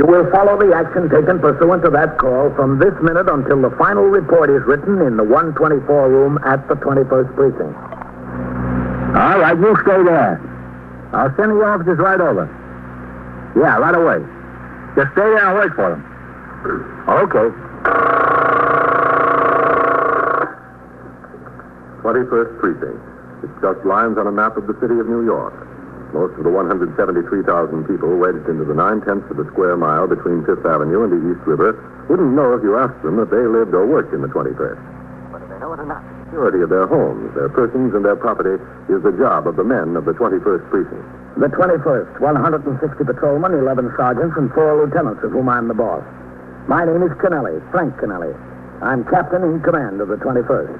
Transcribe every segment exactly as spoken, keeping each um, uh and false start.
You will follow the action taken pursuant to that call from this minute until the final report is written in the one twenty-four room at the twenty-first Precinct. All right, you stay there. I'll send the officers right over. Yeah, right away. Just stay there and wait for them. Okay. twenty-first Precinct. It's just lines on a map of the city of New York. Most of the one hundred seventy-three thousand people wedged into the nine-tenths of a square mile between Fifth Avenue and the East River wouldn't know if you asked them that they lived or worked in the twenty-first. Whether they know it or not. The security of their homes, their persons, and their property is the job of the men of the twenty-first Precinct. The twenty-first, one hundred sixty patrolmen, eleven sergeants, and four lieutenants, of whom I'm the boss. My name is Kennelly, Frank Kennelly. I'm captain in command of the twenty-first.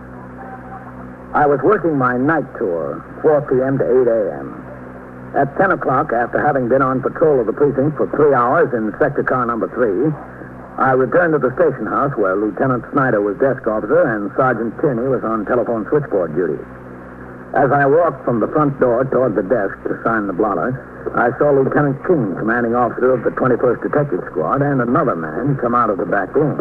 I was working my night tour, four p.m. to eight a.m. At ten o'clock, after having been on patrol of the precinct for three hours in sector car number three, I returned to the station house where Lieutenant Snyder was desk officer and Sergeant Tierney was on telephone switchboard duty. As I walked from the front door toward the desk to sign the blotter, I saw Lieutenant King, commanding officer of the twenty-first Detective Squad, and another man come out of the back room.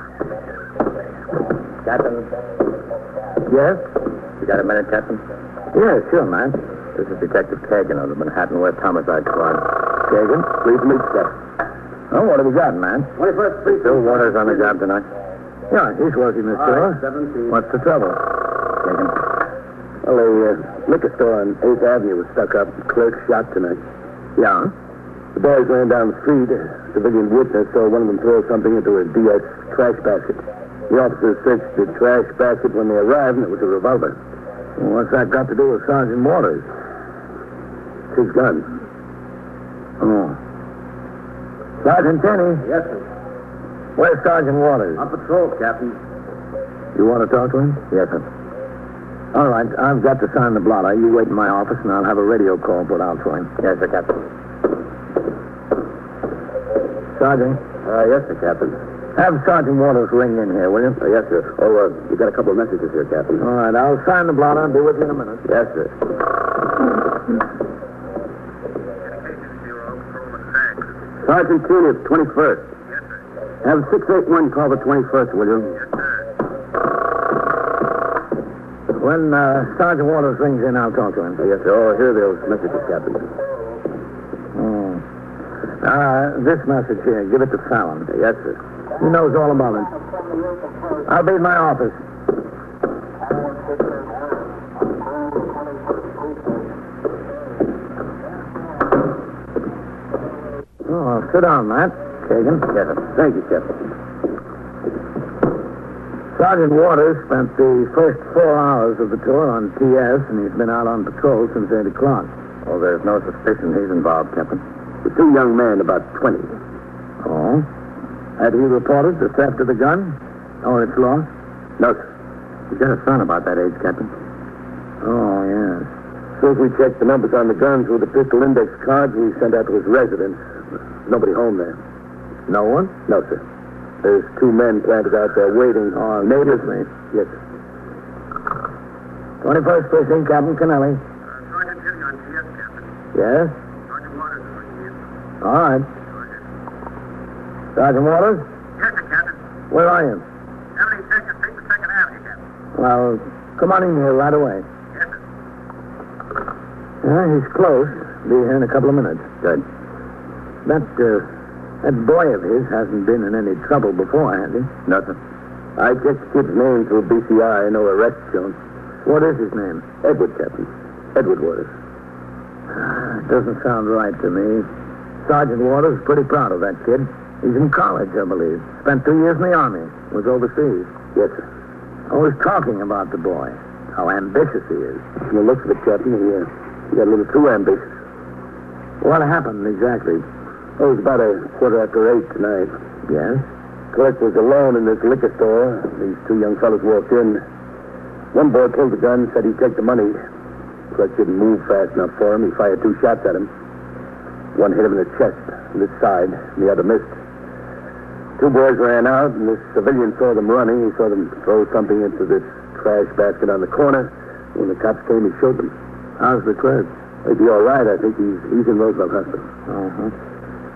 Captain? Yes? You got a minute, Captain? Yes, sure, man. This is Detective Kagan of the Manhattan West Homicide Squad. Kagan? Please meet, sir. Oh, what have we got, man? twenty-first Precinct. Bill Waters on the job tonight. Yeah, he's working the store. seventeen. What's the trouble? Kagan. Well, the uh, liquor store on eighth Avenue was stuck up. Clerk shot tonight. Yeah? The boys ran down the street. A civilian witness saw one of them throw something into a D S trash basket. The officers searched the trash basket when they arrived, and it was a revolver. Well, what's that got to do with Sergeant Waters? It's his gun. Oh. Sergeant Tierney? Yes, sir. Where's Sergeant Waters? On patrol, Captain. You want to talk to him? Yes, sir. All right, I've got to sign the blotter. You wait in my office, and I'll have a radio call put out for him. Yes, sir, Captain. Sergeant? Uh, yes, sir, Captain. Have Sergeant Waters ring in here, will you? Uh, yes, sir. Oh, uh, you got a couple of messages here, Captain. All right, I'll sign the blotter and be with you in a minute. Yes, sir. Sergeant Tierney of twenty-first. Yes, sir. Have six eight one call the twenty-first, will you? Yes, sir. When uh, Sergeant Waters rings in, I'll talk to him. Uh, yes, sir. Oh, here are those messages, Captain. Oh. Uh, this message here, give it to Fallon. Uh, yes, sir. He knows all about it. I'll be in my office. Oh, sit down, Matt. Kagan. Yes, sir. Thank you, Captain. Sergeant Waters spent the first four hours of the tour on T S, and he's been out on patrol since eight o'clock. Oh, there's no suspicion he's involved, Captain. The two young men, about twenty. Oh? Had he reported the theft of the gun? Or its loss? No, sir. He's got a son about that age, Captain. Oh, yes. As soon as we checked the numbers on the guns with the pistol index cards we sent out to his residence, nobody home there. No one? No, sir. There's two men planted out there waiting. Oh, neighbors, mate. Yes, sir. twenty-first Precinct, Captain Kennelly. Uh, Sergeant Tierney on T S, Captain. Yes? Sergeant Waters is ringing in. All right. Sergeant Waters? Yes, sir, Captain. Where are you? seventy second Street and second Avenue, Captain. Well, come on in here right away. Yes, sir. Yeah, he's close. Be here in a couple of minutes. Good. That, uh, that boy of his hasn't been in any trouble before, has he? Nothing. I checked the kid's name through B C I. No arrest shown. What is his name? Edward, Captain. Edward Waters. Ah, doesn't sound right to me. Sergeant Waters is pretty proud of that kid. He's in college, I believe. Spent two years in the Army. Was overseas. Yes, sir. Always talking about the boy. How ambitious he is. From the looks of it, Captain, he, uh, he got a little too ambitious. What happened exactly? Oh, it was about a quarter after eight tonight. Yes? Clerk was alone in this liquor store. These two young fellows walked in. One boy pulled the gun, said he'd take the money. Clerk didn't move fast enough for him. He fired two shots at him. One hit him in the chest, this side, and the other missed. Two boys ran out, and this civilian saw them running. He saw them throw something into this trash basket on the corner. When the cops came, he showed them. How's the clerk? He'd be all right. I think he's, he's in Roosevelt Hospital. Uh-huh.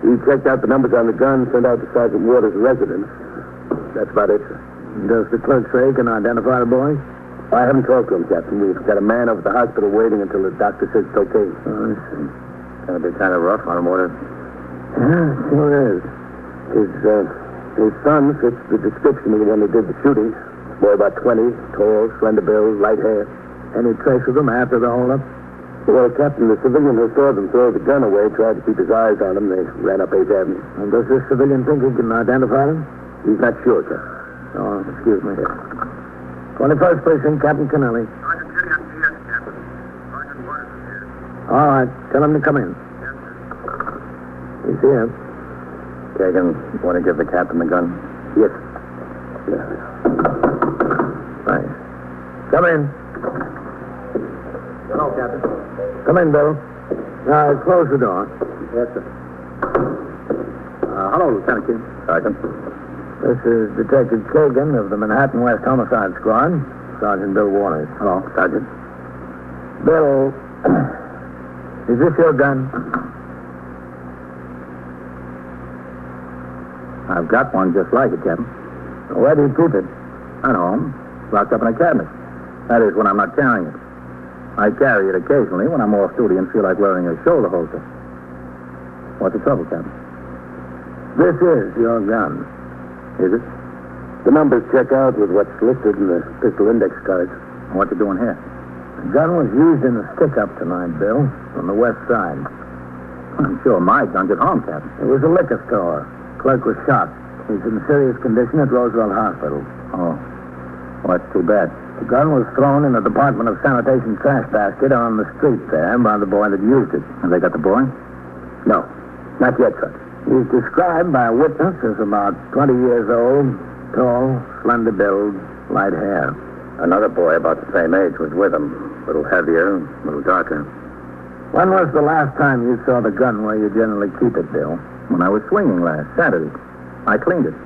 He checked out the numbers on the gun, sent out to Sergeant Waters' residence. That's about it, sir. Does the clerk say he can identify the boy? I haven't talked to him, Captain. We've got a man over at the hospital waiting until the doctor says it's okay. Oh, I see. Gonna be kind of rough on him, Waters. Yeah, sure is. His, uh, his son fits the description of the one who did the shooting. Boy about twenty, tall, slender build, light hair. Any trace of him after the holdup? Well, Captain, the civilian who saw them throw the gun away tried to keep his eyes on him. They ran up eighth Avenue. And does this civilian think he can identify them? He's not sure, sir. Oh, excuse me. twenty-first Precinct, Captain Kennelly. All right, tell him to come in. He's here. Kagan, want to give the captain the gun? Yes. Yeah. Thanks. Come in. Hello, Captain. Come in, Bill. Now, close the door. Yes, sir. Uh, hello, Lieutenant King. Sergeant. This is Detective Kagan of the Manhattan West Homicide Squad. Sergeant Bill Waters. Hello, Sergeant. Bill, is this your gun? I've got one just like it, Captain. Where do you keep it? At home. Locked up in a cabinet. That is when I'm not carrying it. I carry it occasionally when I'm off duty and feel like wearing a shoulder holster. What's the trouble, Captain? This is your gun. Is it? The numbers check out with what's listed in the pistol index cards. What you doing here? The gun was used in a stick-up tonight, Bill, on the west side. I'm sure my gun's at home, Captain. It was a liquor store. Clerk was shot. He's in serious condition at Roosevelt Hospital. Oh. Well, that's too bad. The gun was thrown in the Department of Sanitation trash basket on the street there by the boy that used it. Have they got the boy? No, not yet, sir. He's described by a witness as about twenty years old, tall, slender build, light hair. Another boy about the same age was with him. A little heavier, a little darker. When was the last time you saw the gun where you generally keep it, Bill? When I was swinging last Saturday. I cleaned it.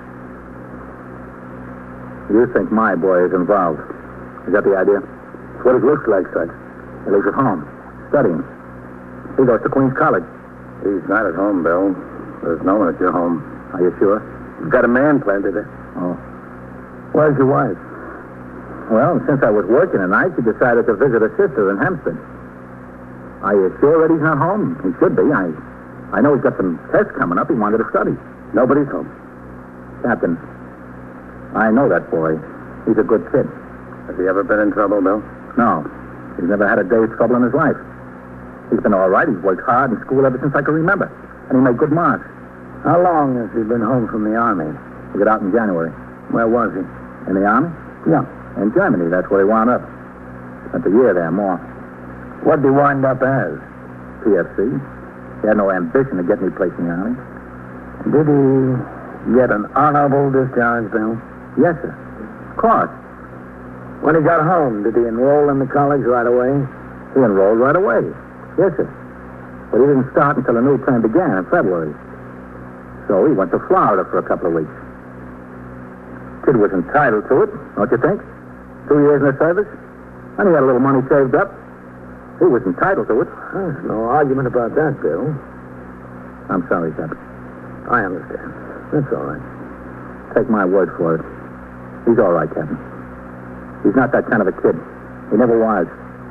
You think my boy is involved. Is that the idea? That's what it looks like, son. Well, he's at home, studying. He goes to Queens College. He's not at home, Bill. There's no one at your home. Are you sure? You've got a man planted there. Oh. Where's your wife? Well, since I was working tonight, she decided to visit her sister in Hempstead. Are you sure that he's not home? He should be. I I know he's got some tests coming up. He wanted to study. Nobody's home. Captain, I know that boy. He's a good kid. Has he ever been in trouble, Bill? No. He's never had a day's trouble in his life. He's been all right. He's worked hard in school ever since I can remember. And he made good marks. How long has he been home from the Army? He got out in January. Where was he? In the Army? Yeah. In Germany. That's where he wound up. Spent a year there, more. What did he wind up as? P F C. He had no ambition to get any place in the Army. Did he get an honorable discharge, Bill? Yes, sir. Of course. When he got home, did he enroll in the college right away? He enrolled right away. Yes, sir. But he didn't start until the new term began in February. So he went to Florida for a couple of weeks. Kid was entitled to it, don't you think? Two years in the service. And he had a little money saved up. He was entitled to it. There's no argument about that, Bill. I'm sorry, Captain. I understand. That's all right. Take my word for it. He's all right, Captain. He's not that kind of a kid. He never was.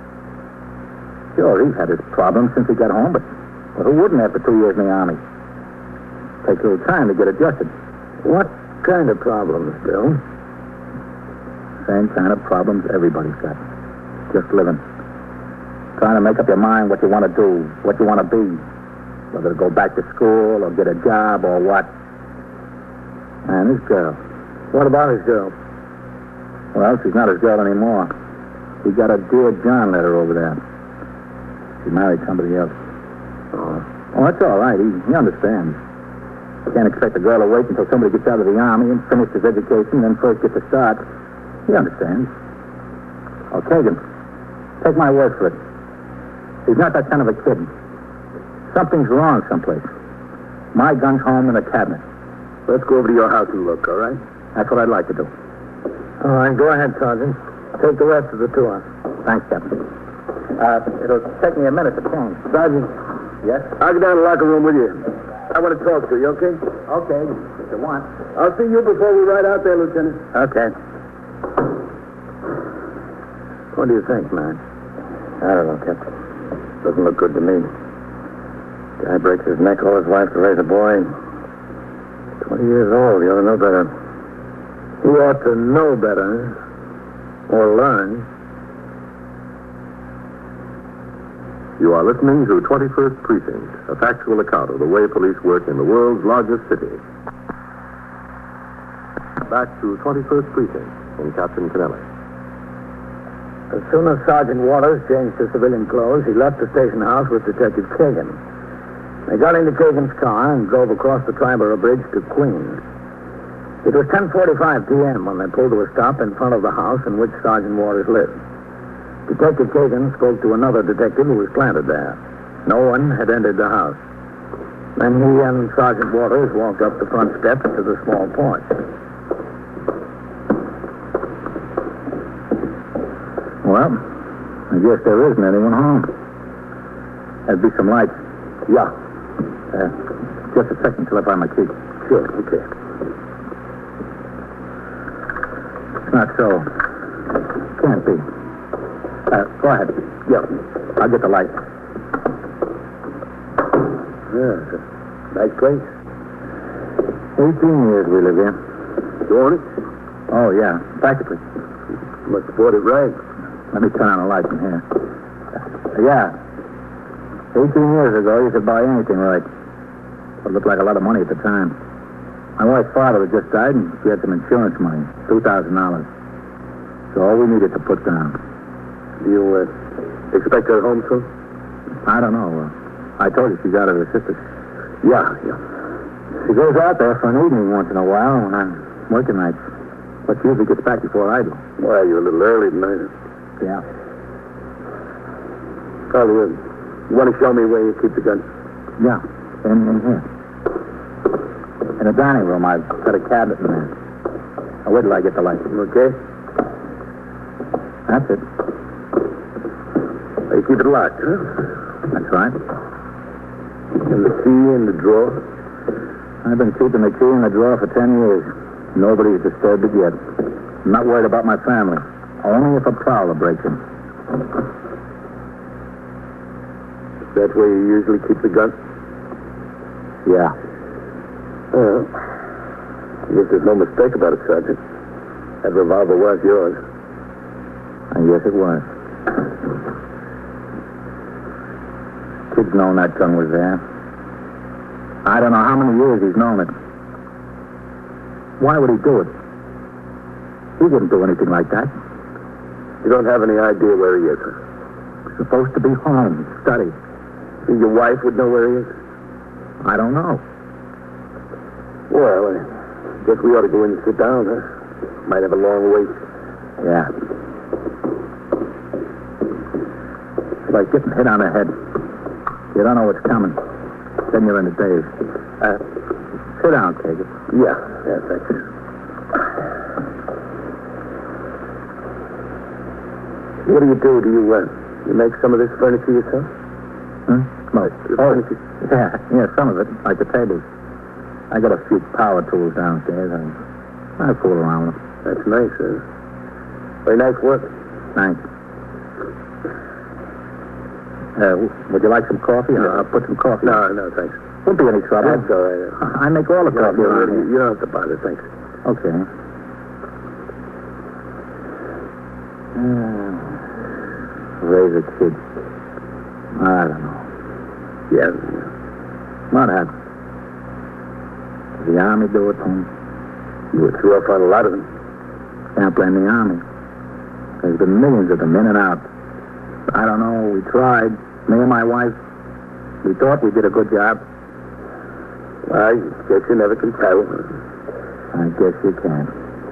Sure, he's had his problems since he got home, but well, who wouldn't after two years in the Army? Takes a little time to get adjusted. What kind of problems, Bill? Same kind of problems everybody's got. Just living. Trying to make up your mind what you want to do, what you want to be. Whether to go back to school or get a job or what. And his girl. What about his girl? Well, she's not his girl anymore. He got a Dear John letter over there. She married somebody else. Oh. Oh, that's all right. He, he understands. Can't expect a girl to wait until somebody gets out of the Army and finish his education, then first get to start. He understands. Oh, Kagan, take my word for it. He's not that kind of a kid. Something's wrong someplace. My gun's home in the cabinet. Let's go over to your house and look, all right? That's what I'd like to do. All right, go ahead, Sergeant. Take the rest of the tour. Thanks, Captain. Uh, it'll take me a minute to change. Sergeant. Yes? I'll get down to the locker room with you. I want to talk to you, okay? Okay, if you want. I'll see you before we ride out there, Lieutenant. Okay. What do you think, man? I don't know, Captain. Doesn't look good to me. Guy breaks his neck all his life to raise a boy. Twenty years old. He ought to know better. He ought to know better. Or learn. You are listening to twenty-first Precinct, a factual account of the way police work in the world's largest city. Back to twenty-first Precinct and Captain Kennelly. As soon as Sergeant Waters changed to civilian clothes, he left the station house with Detective Kagan. They got into Kagan's car and drove across the Triborough Bridge to Queens. It was ten forty-five p.m. when they pulled to a stop in front of the house in which Sergeant Waters lived. Detective Kagan spoke to another detective who was planted there. No one had entered the house. Then he and Sergeant Waters walked up the front steps to the small porch. Well, I guess there isn't anyone home. There'd be some lights. Yeah. Uh, just a second till I find my key. Sure, okay. It's not so. Can't be. Uh, go ahead. Yeah. I'll get the light. Yeah, it's a nice place. Eighteen years we live here. You own it? Oh, yeah, practically. Must have bought it right. Let me turn on the light from here. Uh, yeah. Eighteen years ago, you could buy anything right. It looked like a lot of money at the time. My wife's father had just died, and she had some insurance money, two thousand dollars. So all we needed to put down. Do you uh, expect her home soon? I don't know. Uh, I told you she's out of her sister's. Yeah, yeah. She goes out there for an evening once in a while when I'm working nights. But she usually gets back before I do. Well, you're a little early tonight. Yeah. Carl, you, you want to show me where you keep the gun? Yeah, in, in here. In the dining room, I've got a cabinet in there. Now, wait till I get the light. Okay. That's it. You keep it locked, huh? That's right. And the key in the drawer? I've been keeping the key in the drawer for ten years. Nobody's disturbed it yet. I'm not worried about my family. Only if a prowler breaks in. Is that where you usually keep the gun? Yeah. Well, I guess there's no mistake about it, Sergeant. That revolver was yours. I guess it was. Kid's known that gun was there. I don't know how many years he's known it. Why would he do it? He wouldn't do anything like that. You don't have any idea where he is, huh? He's supposed to be home, study. Think your wife would know where he is? I don't know. Well, I guess we ought to go in and sit down, huh? Might have a long wait. Yeah. It's like getting hit on the head. You don't know what's coming. Then you're in a daze. Uh, sit down, Kagan. Yeah, yeah, thanks. What do you do? Do you, uh, you make some of this furniture yourself? Hmm? No. The Oh, furniture? yeah, yeah, some of it, like the tables. I got a few power tools downstairs. I, I fool around with them. That's nice, huh? Very nice work. Thanks. Uh, w- would you like some coffee? No. I'll put some coffee. No, no, thanks. Won't be any trouble. That's all right. I make all the No, coffee no, around you, here. you don't have to bother, thanks. Okay. Uh, raise a kid. I don't know. Yeah. What happened? Did the Army do it to him? You were through up on a lot of them. Can't blame the Army. There's been millions of them in and out. I don't know. We tried. Me and my wife. We thought we did a good job. I guess you never can tell. I guess you can.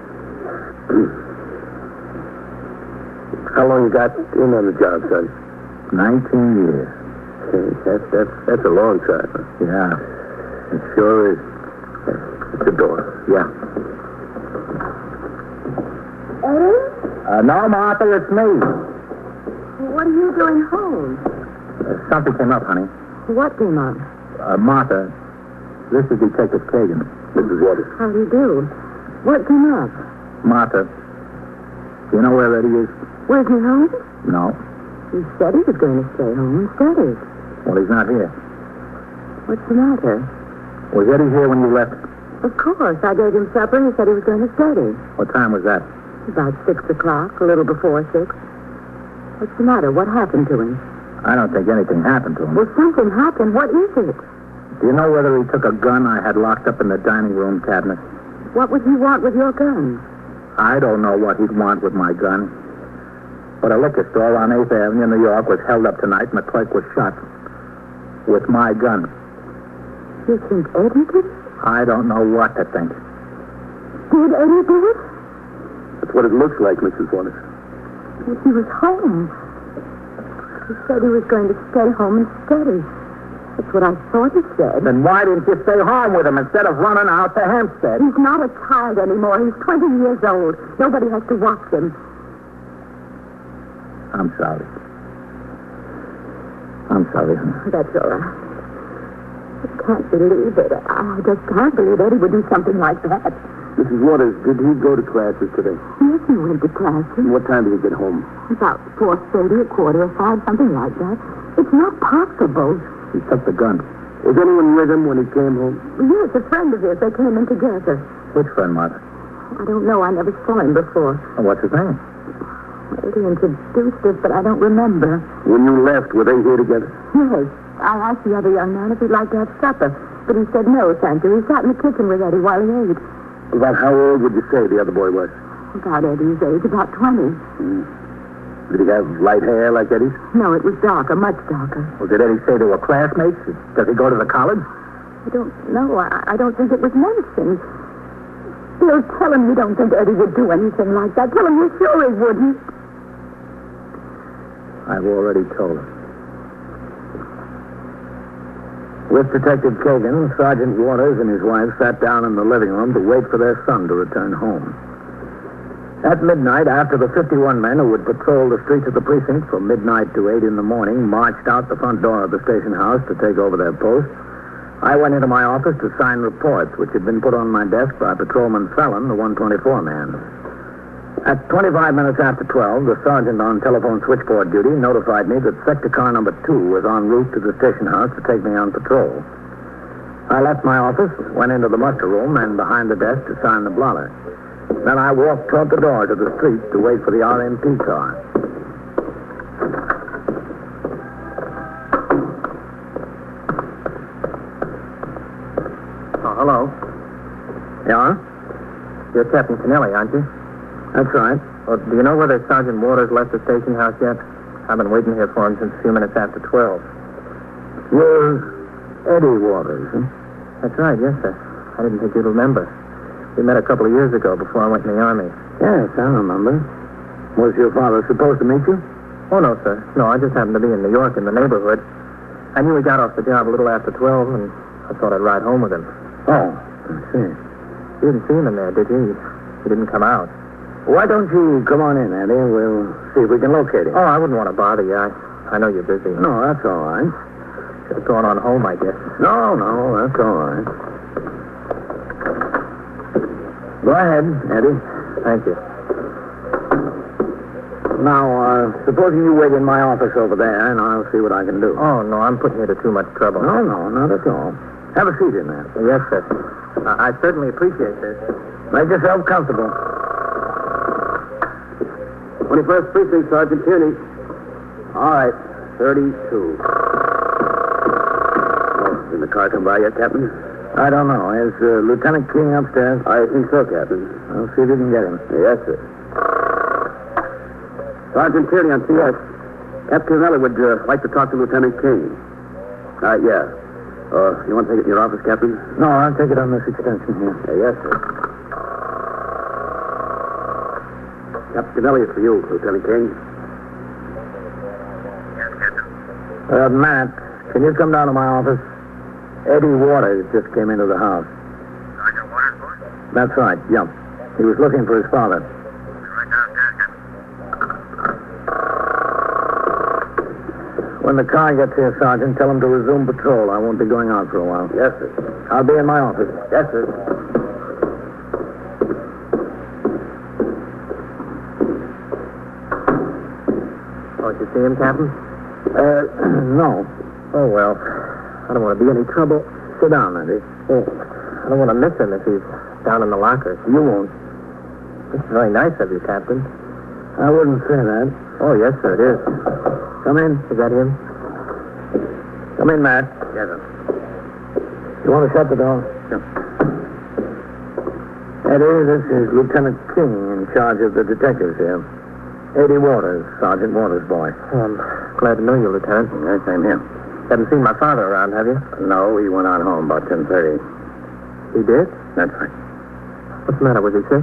How long you got in on the job, son? Nineteen years. That's, that's, that's a long time. Huh? Yeah. It sure is. It's the door. Yeah. Eddie? Uh, no, Martha, it's me. What are you doing home? Uh, something came up, honey. What came up? Uh, Martha, this is Detective Kagan. Missus Waters. How do you do? What came up? Martha. Do you know where Eddie is? Where's he home? No. He said he was going to stay home and study. Well, he's not here. What's the matter? Was Eddie here when you left? Of course. I gave him supper and he said he was going to study. What time was that? About six o'clock, a little before six. What's the matter? What happened to him? I don't think anything happened to him. Well, something happened. What is it? Do you know whether he took a gun I had locked up in the dining room cabinet? What would he want with your gun? I don't know what he'd want with my gun. But a liquor store on eighth Avenue in New York was held up tonight and the clerk was shot. With my gun. You think Eddie did it? I don't know what to think. Did Eddie do it? That's what it looks like, Missus Waters. Well, he was home. He said he was going to stay home and study. That's what I thought he said. Then why didn't you stay home with him instead of running out to Hampstead? He's not a child anymore. He's twenty years old. Nobody has to watch him. I'm sorry. I'm sorry, honey. That's all right. I can't believe it. I just can't believe Eddie would do something like that. Missus Waters, did he go to classes today? Yes, he went to classes. What time did he get home? About four thirty, a quarter of five, something like that. It's not possible. He took the gun. Was anyone with him when he came home? Yes, a friend of his. They came in together. Which friend, Martha? I don't know. I never saw him before. Oh, what's his name? Well, he introduced us, but I don't remember. When you left, were they here together? Yes. I asked the other young man if he'd like to have supper, but he said no, thank you. He sat in the kitchen with Eddie while he ate. About how old would you say the other boy was? About Eddie's age, about twenty. Hmm. Did he have light hair like Eddie's? No, it was darker, much darker. Well, did Eddie say they were classmates? Does he go to the college? I don't know. I, I don't think it was mentioned. Bill, tell him you don't think Eddie would do anything like that. Tell him you're sure he wouldn't. I've already told him. With Detective Kagan, Sergeant Waters and his wife sat down in the living room to wait for their son to return home. At midnight, after the fifty-one men who would patrol the streets of the precinct from midnight to eight in the morning marched out the front door of the station house to take over their posts, I went into my office to sign reports which had been put on my desk by Patrolman Fallon, the one twenty-four man. At twenty-five minutes after twelve, the sergeant on telephone switchboard duty notified me that sector car number two was en route to the station house to take me on patrol. I left my office, went into the muster room, and behind the desk to sign the blotter. Then I walked toward the door to the street to wait for the R M P car. Oh, hello. Yeah? You're Captain Kennelly, aren't you? That's right. Well, do you know whether Sergeant Waters left the station house yet? I've been waiting here for him since a few minutes after twelve. You're Eddie Waters, huh? That's right, yes, sir. I didn't think you'd remember. We met a couple of years ago before I went in the Army. Yes, I remember. Was your father supposed to meet you? Oh, no, sir. No, I just happened to be in New York in the neighborhood. I knew he got off the job a little after twelve, and I thought I'd ride home with him. Oh, I see. You didn't see him in there, did you? He didn't come out. Why don't you come on in, Eddie? We'll see if we can locate him. Oh, I wouldn't want to bother you. I, I know you're busy. No, that's all right. Should have gone on home, I guess. No, no, that's all right. Go ahead, Eddie. Thank you. Now, uh, supposing you wait in my office over there, and I'll see what I can do. Oh, no, I'm putting you to too much trouble. No, no, not at all. Have a seat in there. Yes, sir. I, I certainly appreciate this. Make yourself comfortable. twenty-first Precinct, Sergeant Tierney. All right, thirty-two. Oh, did the car come by yet, Captain? I don't know. Is uh, Lieutenant King upstairs? I think so, Captain. I'll see if you can get him. Yes, sir. Sergeant Tierney on C S. Captain Kennelly would uh, like to talk to Lieutenant King. Uh, yeah. Uh, you want to take it in your office, Captain? No, I'll take it on this extension here. Uh, yes, sir. Captain Kennelly, it's for you, Lieutenant King. Yes, Captain. Uh, Matt, can you come down to my office? Eddie Waters just came into the house. Sergeant Waters, boy? That's right, yeah. He was looking for his father. Right downstairs, Captain. When the car gets here, Sergeant, tell him to resume patrol. I won't be going out for a while. Yes, sir. I'll be in my office. Yes, sir. Oh, did you see him, Captain? Uh, no. Oh, well. I don't want to be any trouble. Sit down, Eddie. Oh, I don't want to miss him if he's down in the lockers. You won't. This is very nice of you, Captain. I wouldn't say that. Oh, yes, sir, it is. Come in. Is that him? Come in, Matt. Yes, sir. You want to shut the door? Sure. Eddie, this is Lieutenant King in charge of the detectives here. Eddie Waters, Sergeant Waters' boy. Oh, I'm glad to know you, Lieutenant. Yeah, same here. Haven't seen my father around, have you? No, he went on home about ten thirty. He did? That's right. What's the matter? Was he sick?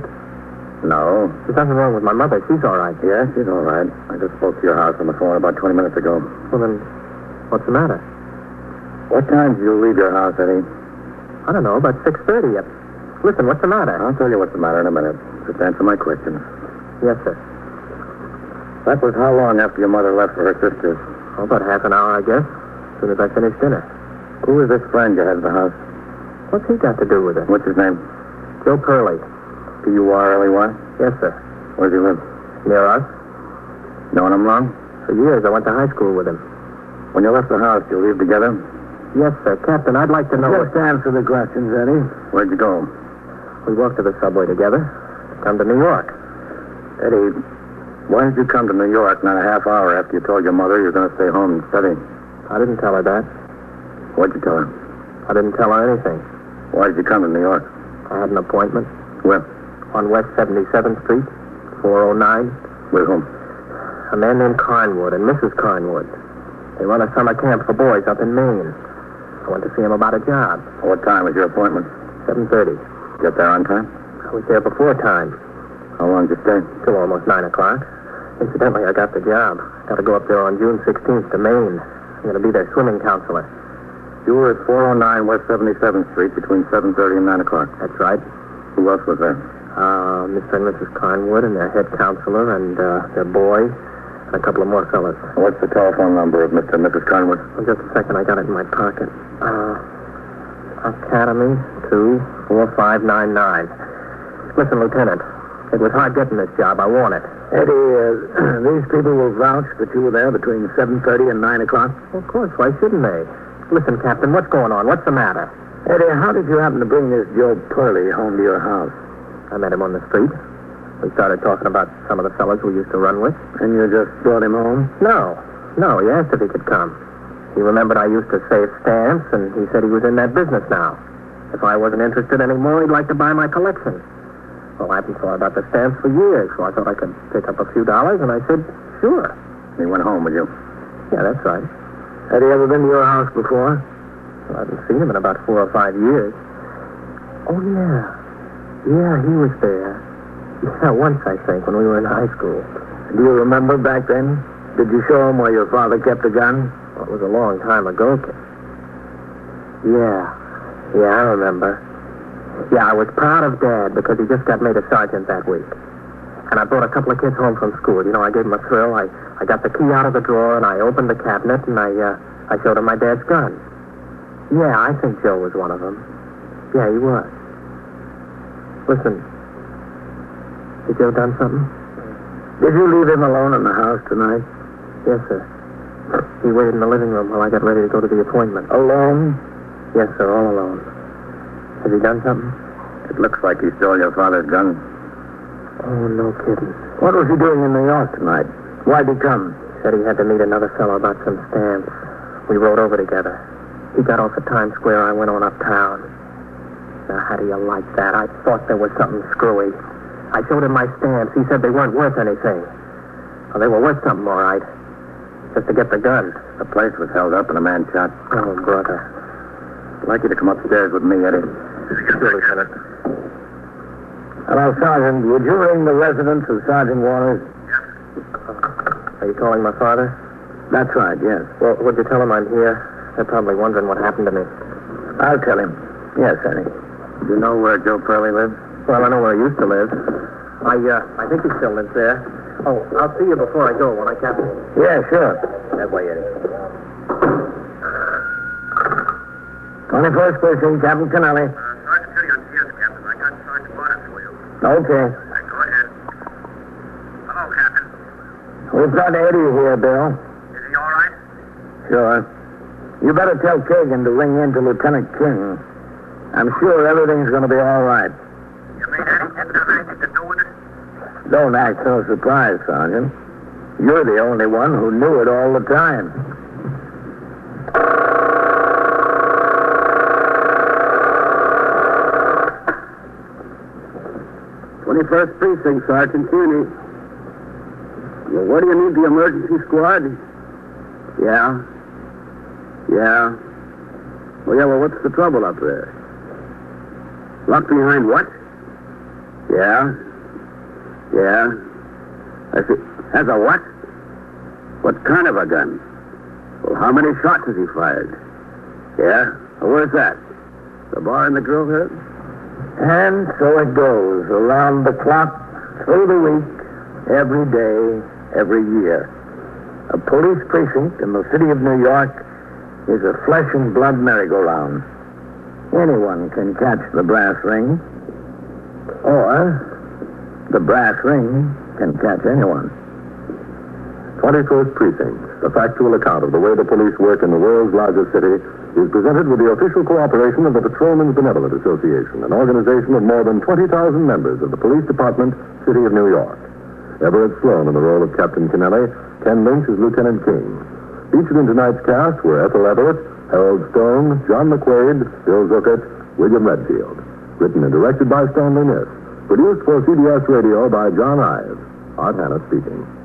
No. There's nothing wrong with my mother. She's all right. Yes, she's all right. I just spoke to your house on the phone about twenty minutes ago. Well, then, what's the matter? What time did you leave your house, Eddie? I don't know, about six thirty. Listen, what's the matter? I'll tell you what's the matter in a minute. Just answer my questions. Yes, sir. That was how long after your mother left for her sister's? Oh, about half an hour, I guess. As soon as I finished dinner. Who is this friend you had at the house? What's he got to do with it? What's his name? Joe Purley. P U R L E Y? Yes, sir. Where does he live? Near us. Knowing him long? For years, I went to high school with him. When you left the house, you leave together? Yes, sir. Captain, I'd like to know... Just answer the questions, Eddie. Where'd you go? We walked to the subway together. Come to New York. Eddie, why did you come to New York not a half hour after you told your mother you were going to stay home and study? I didn't tell her that. What'd you tell her? I didn't tell her anything. Why did you come to New York? I had an appointment Where? on West seventy-seventh Street, four oh nine. With whom? A man named Carnwood and Missus Carnwood. They run a summer camp for boys up in Maine. I went to see him about a job. What time was your appointment? seven thirty. Get there on time? I was there before time, How long did you stay? till almost nine o'clock. Incidentally, I got the job. Got to go up there on June sixteenth to Maine. I'm going to be their swimming counselor. You were at four oh nine West seventy-seventh Street between seven thirty and nine o'clock. That's right. Who else was there? Uh, Mister and Missus Carnwood and their head counselor and uh, their boy and a couple of more fellas. What's the telephone number of Mister and Missus Conwood? Well, just a second, I got it in my pocket. Uh, Academy two four five nine nine. Listen, Lieutenant, it was hard getting this job. I want it. Eddie, uh, these people will vouch that you were there between seven thirty and nine o'clock? Well, of course, why shouldn't they? Listen, Captain, what's going on? What's the matter? Eddie, how did you happen to bring this Joe Purley home to your house? I met him on the street. We started talking about some of the fellas we used to run with. And you just brought him home? No, no, he asked if he could come. He remembered I used to save stamps, and he said he was in that business now. If I wasn't interested anymore, he'd like to buy my collection. Well, I haven't thought about the stamps for years, so I thought I could pick up a few dollars, and I said, sure. He went home with you? Yeah, that's right. Had he ever been to your house before? Well, I haven't seen him in about four or five years. Oh, yeah. Yeah, he was there. Yeah, once, I think, when we were in high school. Do you remember back then? Did you show him where your father kept a gun? Well, it was a long time ago, kid. Yeah. Yeah, I remember. Yeah, I was proud of Dad because he just got made a sergeant that week. And I brought a couple of kids home from school. You know, I gave him a thrill. I, I got the key out of the drawer, and I opened the cabinet, and I, uh, I showed him my dad's gun. Yeah, I think Joe was one of them. Yeah, he was. Listen, has Joe done something? Did you leave him alone in the house tonight? Yes, sir. He waited in the living room while I got ready to go to the appointment. Alone? Yes, sir, all alone. Has he done something? It looks like he stole your father's gun. Oh, no kidding. What was he doing in New York tonight? Why'd he come? Said he had to meet another fellow about some stamps. We rode over together. He got off at Times Square. I went on uptown. Now, how do you like that? I thought there was something screwy. I showed him my stamps. He said they weren't worth anything. Well, they were worth something, all right. Just to get the gun. The place was held up and a man shot. Oh, brother. I'd like you to come upstairs with me, Eddie. Sure, Lieutenant. Hello, Sergeant. Would you ring the residence of Sergeant Waters? Are you calling my father? That's right, yes. Well, would you tell him I'm here? They're probably wondering what happened to me. I'll tell him. Yes, Eddie. Do you know where Joe Purley lives? Well, I know where he used to live. I, uh, I think he still lives there. Oh, I'll see you before I go, won't I, Captain? Yeah, sure. That way, Eddie. twenty-first Precinct, Captain Kennelly. Uh, Sergeant City on T S, Captain. I got Sergeant Barnes for you. Okay. Right, go ahead. Hello, Captain. We've got Eddie here, Bill. Is he all right? Sure. You better tell Kagan to ring in to Lieutenant King. I'm sure everything's going to be all right. You mean Eddie didn't have anything to do with it? Don't act so surprised, Sergeant. You're the only one who knew it all the time. twenty-first Precinct, Sergeant Kearney. Well, where do you need the emergency squad? Yeah. Yeah. Well, yeah, well, what's the trouble up there? Locked behind what? Yeah. Yeah. I see. Has a what? What kind of a gun? Well, how many shots has he fired? Yeah? Well, where's that? The bar in the grill head? And so it goes, around the clock, through the week, every day, every year. A police precinct in the city of New York is a flesh and blood merry-go-round. Anyone can catch the brass ring, or the brass ring can catch anyone. twenty-first Precinct, a factual account of the way the police work in the world's largest city, is presented with the official cooperation of the Patrolmen's Benevolent Association, an organization of more than twenty thousand members of the Police Department, City of New York. Everett Sloan in the role of Captain Kennelly, Ken Lynch as Lieutenant King. Featured in tonight's cast were Ethel Everett, Harold Stone, John McQuaid, Bill Zuckert, William Redfield. Written and directed by Stanley Niss. Produced for C B S Radio by John Ives. Art Hannah speaking.